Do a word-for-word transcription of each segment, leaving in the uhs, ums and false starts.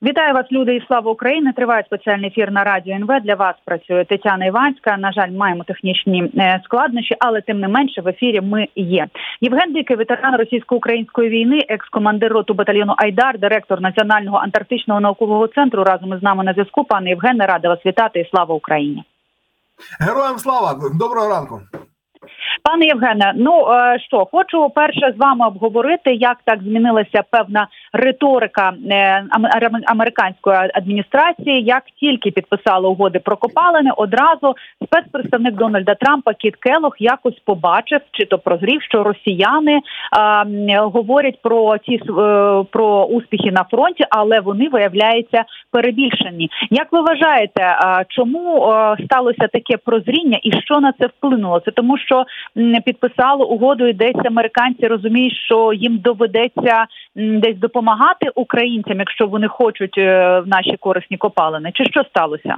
Вітаю вас, люди, і слава Україні. Триває спеціальний ефір на Радіо ен ве. Для вас працює Тетяна Іванська. На жаль, маємо технічні складнощі, але тим не менше в ефірі ми є. Євген Дикий, ветеран російсько-української війни, екс-командир роту батальйону «Айдар», директор Національного антарктичного наукового центру. Разом із нами на зв'язку. Пане Євгене, рада вас вітати і слава Україні. Героям слава! Доброго ранку! Пане Євгене, ну що, хочу перше з вами обговорити, як так змінилася певна риторика американської адміністрації. Як тільки підписали угоди про копалини, одразу спецпредставник Дональда Трампа Кіт Келлог якось побачив, чи то прозрів, що росіяни а, говорять про ті про успіхи на фронті, але вони, виявляється, перебільшені. Як ви вважаєте, а, чому а, сталося таке прозріння і що на це вплинуло? Це тому, що не підписали угоду і десь американці розуміють, що їм доведеться десь допомагати українцям, якщо вони хочуть в наші корисні копалини. Чи що сталося?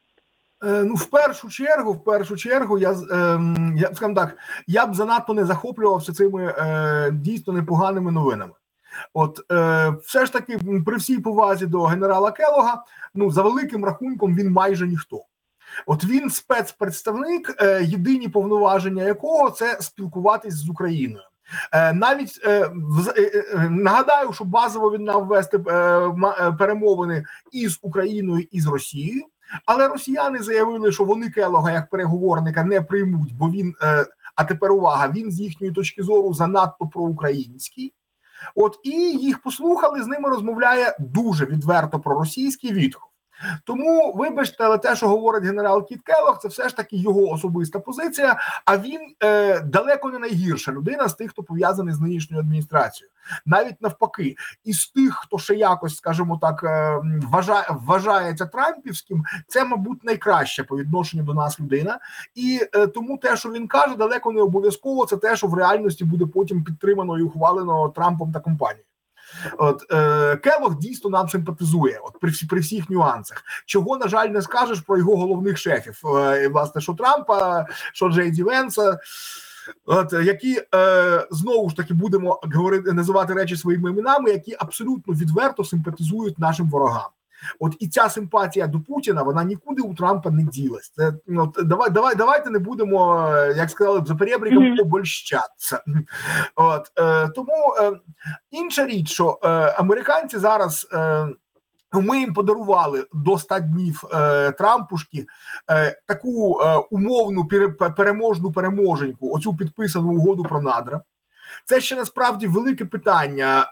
Е, ну, в першу чергу, в першу чергу, я, е, я, скажімо так, я б занадто не захоплювався цими е, дійсно непоганими новинами. От, е, все ж таки, при всій повазі до генерала Келлога, ну, за великим рахунком він майже ніхто. От він спецпредставник, е, єдині повноваження якого це спілкуватись з Україною. Е, навіть е, в, е, нагадаю, що базово він мав вести е, перемовини із Україною і з Росією, але росіяни заявили, що вони Келлога як переговорника не приймуть, бо він, е, а тепер увага, він з їхньої точки зору занадто проукраїнський. От, і їх послухали, з ними розмовляє дуже відверто проросійський відгук. Тому, вибачте, але те, що говорить генерал Кіт Келлог, це все ж таки його особиста позиція, а він е, далеко не найгірша людина з тих, хто пов'язаний з нинішньою адміністрацією. Навіть навпаки, із тих, хто ще якось, скажімо так, е, вважає, вважається трампівським, це, мабуть, найкраща по відношенню до нас людина. І е, тому те, що він каже, далеко не обов'язково, це те, що в реальності буде потім підтримано і ухвалено Трампом та компанією. От е, Келлог дійсно нам симпатизує, от при, при всіх нюансах. Чого, на жаль, не скажеш про його головних шефів, е, власне, що Трампа, що Джей Ді Венса, от, які е, знову ж таки будемо говорити, називати речі своїми іменами, які абсолютно відверто симпатизують нашим ворогам. От і ця симпатія до Путіна, вона нікуди у Трампа не ділась. Це, ну, давай, давай, давайте не будемо, як сказали, за перебріком mm-hmm. обольщатися. От, е, тому е, інша річ, що е, американці зараз, е, ми їм подарували до ста днів е, Трампушки е, таку е, умовну переможну переможеньку, оцю підписану угоду про надра. Це ще насправді велике питання,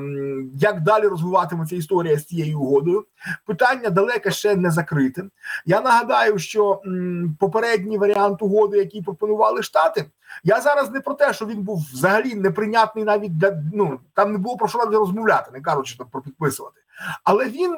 як далі розвиватиметься історія з цією угодою. Питання далеко ще не закрите. Я нагадаю, що попередній варіант угоди, який пропонували Штати, я зараз не про те, що він був взагалі неприйнятний навіть для, ну, там не було про що навіть розмовляти, не кажучи там про підписувати. Але він,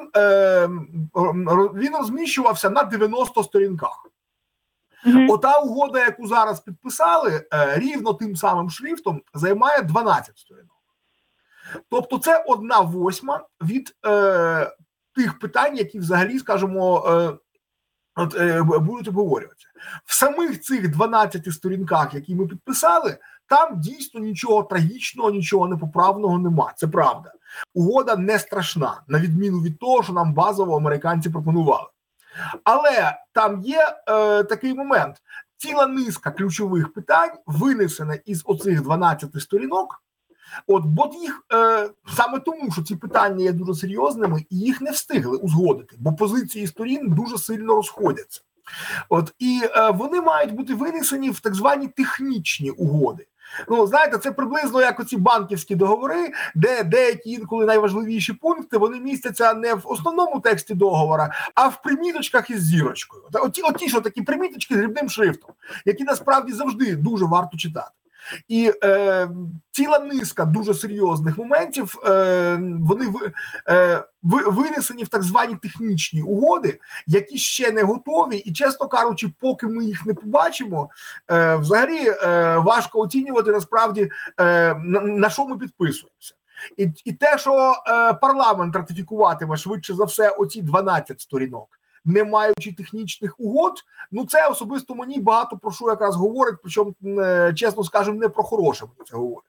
він розміщувався на дев'яноста сторінках. Mm-hmm. Ота угода, яку зараз підписали, рівно тим самим шрифтом займає дванадцять сторінок. Тобто це одна восьма від е, тих питань, які взагалі, скажімо, е, от, е, будуть обговорюватися. В самих цих дванадцяти сторінках, які ми підписали, там дійсно нічого трагічного, нічого непоправного нема. Це правда. Угода не страшна, на відміну від того, що нам базово американці пропонували. Але там є е, такий момент. Ціла низка ключових питань винесена із оцих дванадцяти сторінок. От, бо їх е, саме тому, що ці питання є дуже серйозними, і їх не встигли узгодити, бо позиції сторін дуже сильно розходяться. От, і е, вони мають бути винесені в так звані технічні угоди. Ну, знаєте, це приблизно як оці банківські договори, де деякі інколи найважливіші пункти, вони містяться не в основному тексті договора, а в приміточках із зірочкою. Оті, оті що такі приміточки з дрібним шрифтом, які насправді завжди дуже варто читати. І е, ціла низка дуже серйозних моментів, е, вони е, винесені в так звані технічні угоди, які ще не готові, і, чесно кажучи, поки ми їх не побачимо, е, взагалі е, важко оцінювати насправді, е, на, на що ми підписуємося. І, і те, що е, парламент ратифікуватиме швидше за все оці дванадцять сторінок, не маючи технічних угод, ну це особисто мені багато про що якраз говорить, причому, чесно скажемо, не про хороше мені це говорить.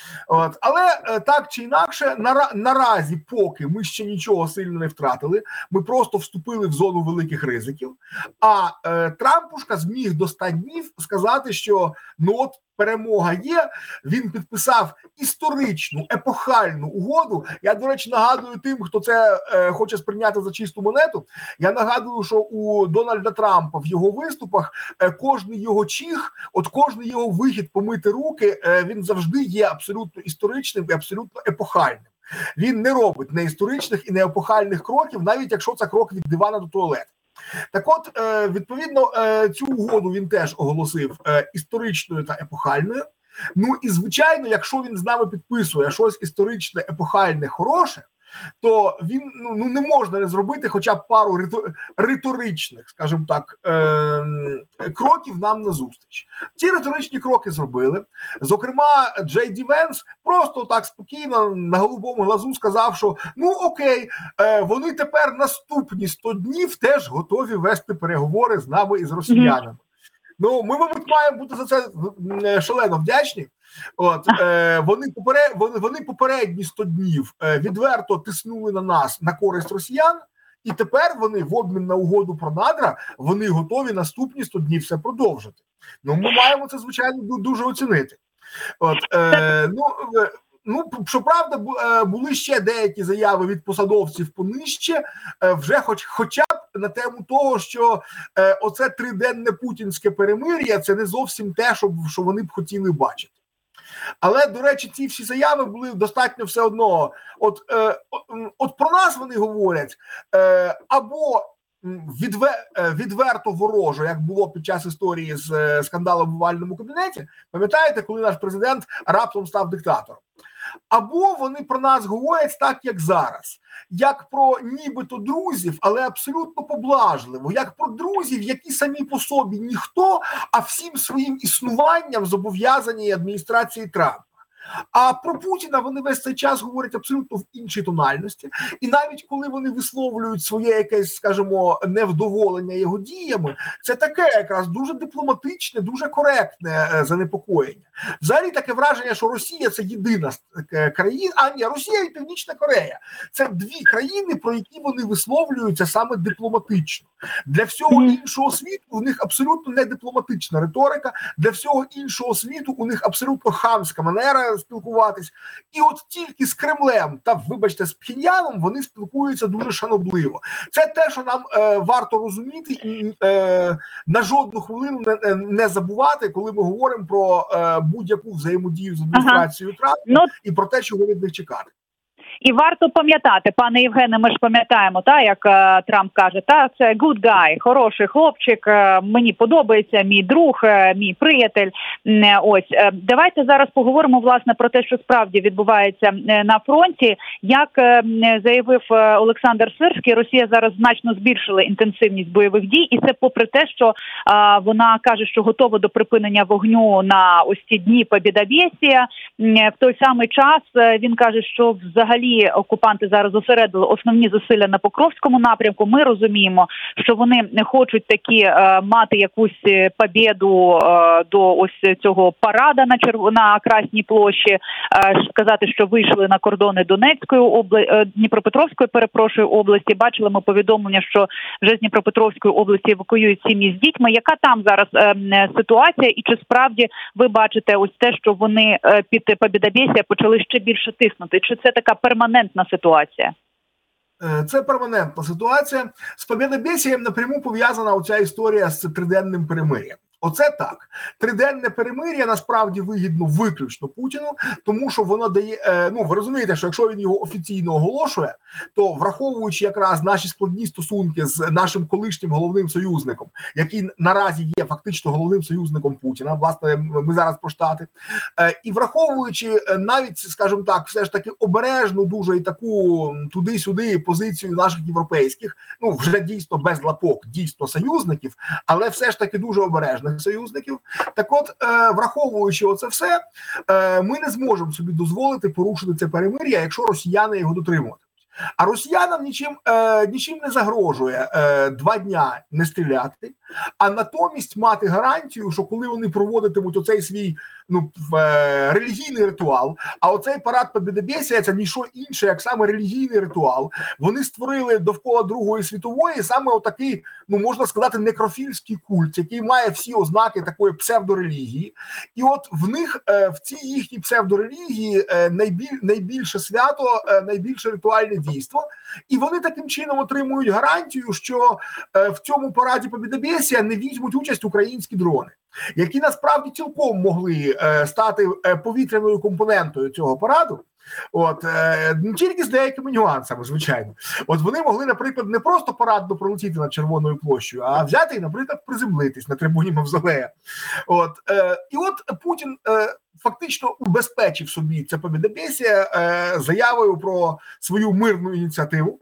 От. Але так чи інакше, нара, наразі, поки ми ще нічого сильно не втратили, ми просто вступили в зону великих ризиків, а е, Трампушка зміг до ста днів сказати, що ну от перемога є, він підписав історичну, епохальну угоду. Я, до речі, нагадую тим, хто це е, хоче сприйняти за чисту монету, я нагадую, що у Дональда Трампа в його виступах е, кожний його чих, от кожний його вихід помити руки, е, він завжди є абсолютно історичним і абсолютно епохальним. Він не робить не історичних і не епохальних кроків, навіть якщо це крок від дивана до туалету. Так от, відповідно, цю угоду він теж оголосив історичною та епохальною. Ну і, звичайно, якщо він з нами підписує щось історичне, епохальне, хороше, то він ну, ну не можна не зробити хоча б пару риторичних, скажімо так, е- кроків нам назустріч. Ці риторичні кроки зробили. Зокрема, Джей Ді Венс просто так спокійно на голубому глазу сказав, що ну окей, е- вони тепер наступні сто днів теж готові вести переговори з нами і з росіянами. Mm-hmm. Ну, ми, мабуть, маємо бути за це шалено вдячні. От е, вони поперед вони, вони попередні сто днів е, відверто тиснули на нас на користь росіян, і тепер вони в обмін на угоду про надра вони готові наступні сто днів все продовжити. Ну ми маємо це звичайно дуже оцінити. От е, ну. Ну, щоправда, були ще деякі заяви від посадовців понижче, вже хоч, хоча б на тему того, що е, оце триденне путінське перемир'я – це не зовсім те, що, що вони б хотіли бачити. Але, до речі, ці всі заяви були достатньо все одно. От, е, от про нас вони говорять е, або відвер, відверто ворожо, як було під час історії з скандалом в овальному кабінеті. Пам'ятаєте, коли наш президент раптом став диктатором? Або вони про нас говорять так, як зараз. Як про нібито друзів, але абсолютно поблажливо. Як про друзів, які самі по собі ніхто, а всім своїм існуванням зобов'язані адміністрації Трампа. А про Путіна вони весь цей час говорять абсолютно в іншій тональності. І навіть коли вони висловлюють своє якесь, скажімо, невдоволення його діями, це таке якраз дуже дипломатичне, дуже коректне занепокоєння. Взагалі таке враження, що Росія – це єдина країна, а ні, Росія і Північна Корея – це дві країни, про які вони висловлюються саме дипломатично. Для всього іншого світу у них абсолютно не дипломатична риторика, для всього іншого світу у них абсолютно хамська манера спілкуватись. І от тільки з Кремлем та, вибачте, з Пхеньяном вони спілкуються дуже шанобливо. Це те, що нам е, варто розуміти і е, на жодну хвилину не, не забувати, коли ми говоримо про е, будь-яку взаємодію з адміністрацією ага. Трампа ну, і про те, чого від них чекати. І варто пам'ятати, пане Євгене, ми ж пам'ятаємо, та, як е, Трамп каже, та, це good guy, хороший хлопчик, е, мені подобається, мій друг, е, мій приятель. Е, ось, е, давайте зараз поговоримо, власне, про те, що справді відбувається е, на фронті. Як е, заявив е, Олександр Сирський, Росія зараз значно збільшила інтенсивність бойових дій, і це попри те, що е, вона каже, що готова до припинення вогню на ось ці дні Побєдобєсія. Е, в той самий час е, він каже, що взагалі окупанти зараз зосередили основні зусилля на Покровському напрямку. Ми розуміємо, що вони не хочуть такі е, мати якусь побєду е, до ось цього парада на черв... на Красній площі, е, сказати, що вийшли на кордони Донецької області, е, Дніпропетровської, перепрошую, області. Бачили ми повідомлення, що вже з Дніпропетровської області евакуюють сім'ї з дітьми. Яка там зараз е, ситуація? І чи справді ви бачите ось те, що вони е, під Побєдобєсія почали ще більше тиснути? Чи це така перманентна ситуація? Це перманентна ситуація. З Побєдобєсієм напряму пов'язана оця історія з триденним перемир'ям. Оце так. Триденне перемир'я насправді вигідно виключно Путіну, тому що воно дає, ну ви розумієте, що якщо він його офіційно оголошує, то враховуючи якраз наші складні стосунки з нашим колишнім головним союзником, який наразі є фактично головним союзником Путіна, власне, ми зараз про Штати, і враховуючи навіть, скажімо так, все ж таки обережну дуже і таку туди-сюди позицію наших європейських, ну вже дійсно без лапок, дійсно союзників, але все ж таки дуже обережно союзників. Так от, е, враховуючи оце все, е, ми не зможемо собі дозволити порушити це перемир'я, якщо росіяни його дотримуватимуть. А росіянам нічим, е, нічим не загрожує е, два дня не стріляти, а натомість мати гарантію, що коли вони проводитимуть оцей свій ну, е, релігійний ритуал, а оцей парад Побєдобєсія – це ніщо інше, як саме релігійний ритуал. Вони створили довкола Другої світової саме отакий, ну можна сказати, некрофільський культ, який має всі ознаки такої псевдорелігії. І от в них, е, в цій їхній псевдорелігії е, найбіль, найбільше свято, е, найбільше ритуальне дійство. І вони таким чином отримують гарантію, що е, в цьому параді Побєдобєсія не візьмуть участь українські дрони, які насправді цілком могли е, стати е, повітряною компонентою цього параду. От е, не тільки з деякими нюансами, звичайно. От вони могли, наприклад, не просто парадно пролетіти над Червоною площею, а взяти і, наприклад, приземлитись на трибуні Мавзолея. От е, і от Путін е, фактично убезпечив собі це Побєдобєсія е, заявою про свою мирну ініціативу.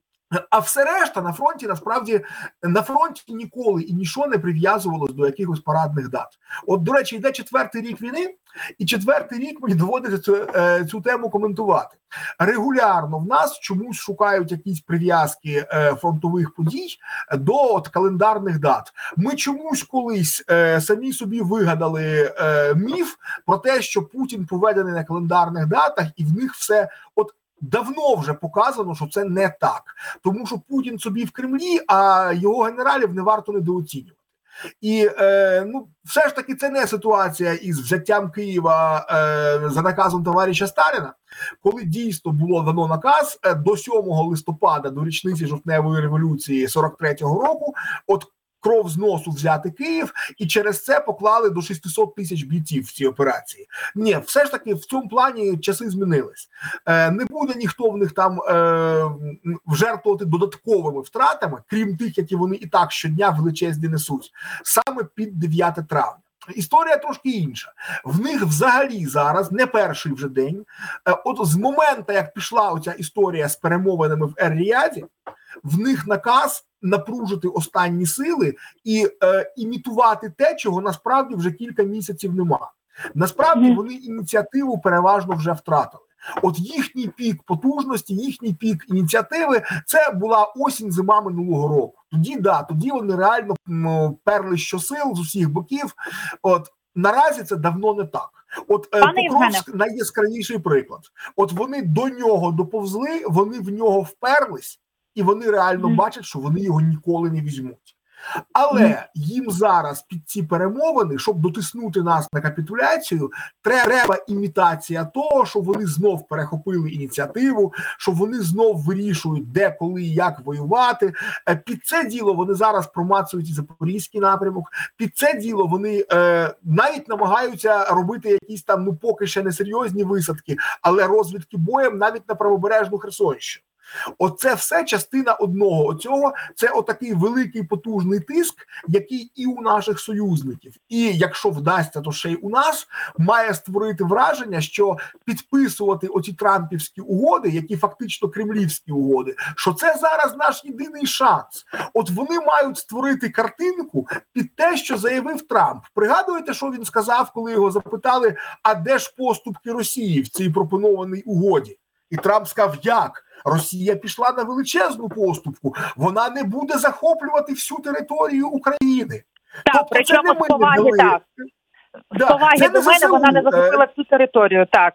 А все решта на фронті, насправді, на фронті ніколи і нічого не прив'язувалось до якихось парадних дат. От, до речі, йде четвертий рік війни, і четвертий рік мені доводиться цю, цю тему коментувати. Регулярно в нас чомусь шукають якісь прив'язки фронтових подій до от календарних дат. Ми чомусь колись самі собі вигадали міф про те, що Путін поведений на календарних датах, і в них все от давно вже показано, що це не так. Тому що Путін собі в Кремлі, а його генералів не варто недооцінювати. І е, ну, все ж таки це не ситуація із взяттям Києва е, за наказом товариша Сталіна, коли дійсно було дано наказ е, до сьомого листопада, до річниці жовтневої революції сорок третього року, от кров з носу взяти Київ, і через це поклали до шістсот тисяч бійців в цій операції. Ні, все ж таки в цьому плані часи змінились. Е, не буде ніхто в них там е, жертвувати додатковими втратами, крім тих, які вони і так щодня величезні несуть, саме під дев'яте травня. Історія трошки інша. В них взагалі зараз, не перший вже день, е, от з моменту, як пішла оця історія з перемовинами в Ер-Ріяді, в них наказ напружити останні сили і е, імітувати те, чого насправді вже кілька місяців нема. Насправді вони ініціативу переважно вже втратили. От їхній пік потужності, їхній пік ініціативи – це була осінь-зима минулого року. Тоді, да, тоді вони реально м, перли щосил з усіх боків. От наразі це давно не так. От Пане Покровськ – найяскравіший приклад. От вони до нього доповзли, вони в нього вперлись, і вони реально mm. бачать, що вони його ніколи не візьмуть. Але mm. їм зараз під ці перемовини, щоб дотиснути нас на капітуляцію, треба імітація того, що вони знов перехопили ініціативу, що вони знов вирішують, де, коли і як воювати. Під це діло вони зараз промацують і Запорізький напрямок, під це діло вони е, навіть намагаються робити якісь там, ну поки ще несерйозні висадки, але розвідки боєм навіть на правобережну Херсонщину. Оце все частина одного оцього, це отакий великий потужний тиск, який і у наших союзників, і якщо вдасться, то ще й у нас, має створити враження, що підписувати оці трампівські угоди, які фактично кремлівські угоди, що це зараз наш єдиний шанс. От вони мають створити картинку під те, що заявив Трамп. Пригадуєте, що він сказав, коли його запитали, а де ж поступки Росії в цій пропонованій угоді? І Трамп сказав, як? Росія пішла на величезну поступку. Вона не буде захоплювати всю територію України. Так, тобто, причому з поваги, так. Да, з поваги до мене вона не захопила всю територію, так.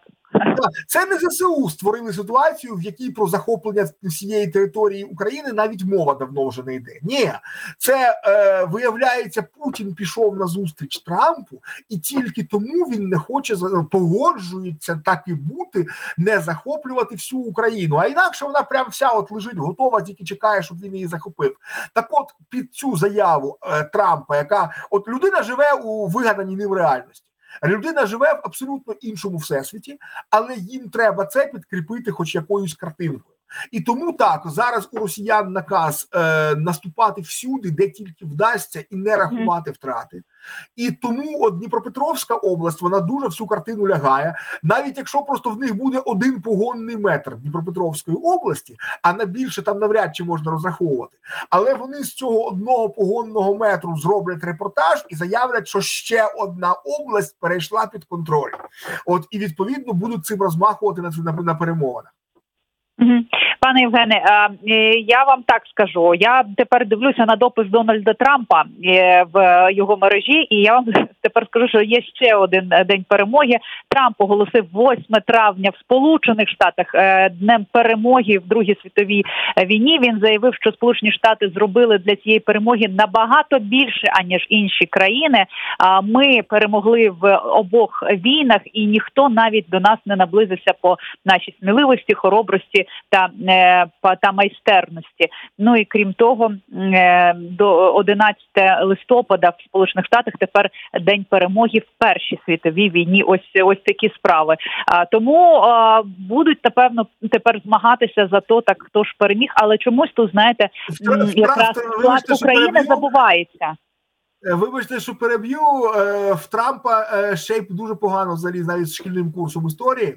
Це не ЗСУ створили ситуацію, в якій про захоплення всієї території України навіть мова давно вже не йде. Ні, це, е, виявляється, Путін пішов на зустріч Трампу, і тільки тому він не хоче, погоджується так і бути, не захоплювати всю Україну. А інакше вона прям вся от лежить готова, тільки чекає, щоб він її захопив. Так от, під цю заяву е, Трампа, яка, от людина живе у вигаданій ним реальності. Людина живе в абсолютно іншому всесвіті, але їм треба це підкріпити хоч якоюсь картинкою. І тому так, зараз у росіян наказ е, наступати всюди, де тільки вдасться, і не рахувати втрати. І тому от Дніпропетровська область, вона дуже всю картину лягає. Навіть якщо просто в них буде один погонний метр Дніпропетровської області, а на більше там навряд чи можна розраховувати. Але вони з цього одного погонного метру зроблять репортаж і заявлять, що ще одна область перейшла під контроль. От і відповідно будуть цим розмахувати на, на, на перемовинах. Пане Євгене, я вам так скажу. Я тепер дивлюся на допис Дональда Трампа в його мережі, і я вам тепер скажу, що є ще один день перемоги. Трамп оголосив восьме травня в Сполучених Штатах днем перемоги в Другій світовій війні. Він заявив, що Сполучені Штати зробили для цієї перемоги набагато більше, аніж інші країни. Ми перемогли в обох війнах, і ніхто навіть до нас не наблизився по нашій сміливості, хоробрості та та майстерності. Ну і крім того, до одинадцятого листопада в Сполучених Штатах тепер День перемоги в Першій світовій війні. Ось ось такі справи. А, тому а, будуть, напевно, тепер змагатися за то, так хто ж переміг. Але чомусь тут, знаєте, якраз склад України забувається. Вибачте, що переб'ю. В Трампа ще й дуже погано взагалі навіть з шкільним курсом історії.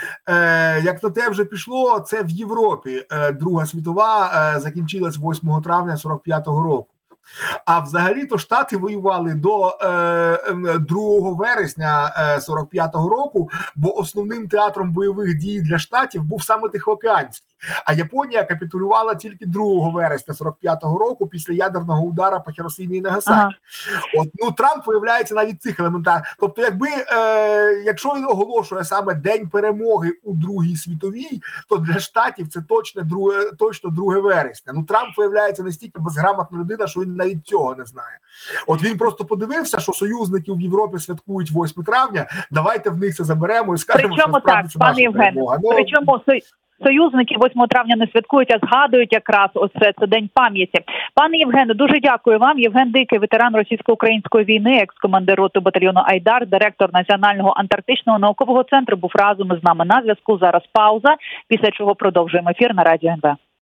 Е, як на те вже пішло, це в Європі е, Друга світова е, закінчилась восьмого травня сорок п'ятого року. А взагалі-то Штати воювали до е, другого вересня сорок п'ятого року, бо основним театром бойових дій для Штатів був саме Тихоокеанський. А Японія капітулювала тільки другого вересня сорок п'ятого року після ядерного удара по Хіросімі і Нагасакі. Ага. От, ну, Трамп виявляється навіть цих елементарних. Тобто, якби, е, якщо він оголошує саме День перемоги у Другій світовій, то для Штатів це точно друге, точно друге вересня. Ну, Трамп виявляється настільки безграмотна людина, що він навіть цього не знає. От він просто подивився, що союзники в Європі святкують восьме травня, давайте в них це заберемо і скажемо, Причому що насправді це наша перемога. Ну, Причому союзники восьмого травня не святкують, а згадують якраз оце, це День пам'яті. Пане Євгене, дуже дякую вам. Євген Дикий, ветеран російсько-української війни, екс-командир роти батальйону Айдар, директор Національного антарктичного наукового центру, був разом із нами на зв'язку. Зараз пауза, після чого продовжуємо ефір на Радіо ен ве.